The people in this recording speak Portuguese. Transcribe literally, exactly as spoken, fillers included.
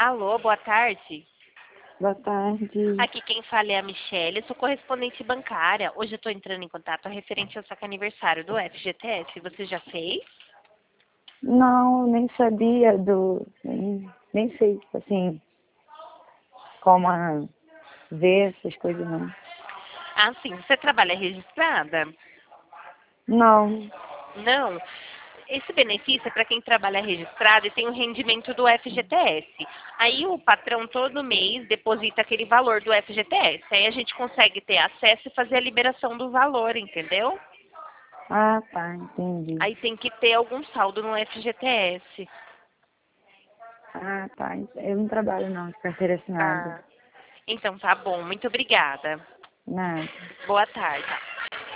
Alô, boa tarde. Boa tarde. Aqui quem fala é a Michelle, eu sou correspondente bancária. Hoje eu estou entrando em contato referente ao saque aniversário do F G T S. Você já fez? Não, nem sabia do. Nem, nem sei, assim, como a- ver essas coisas, não. Ah, sim. Você trabalha registrada? Não. Não. Esse benefício é para quem trabalha registrado e tem o rendimento do F G T S. Aí o patrão todo mês deposita aquele valor do F G T S. Aí a gente consegue ter acesso e fazer a liberação do valor, entendeu? Ah, tá, entendi. Aí tem que ter algum saldo no F G T S. Ah, tá. Eu não trabalho não, de carteira assinada. Ah, então tá bom. Muito obrigada. Nada. Boa tarde.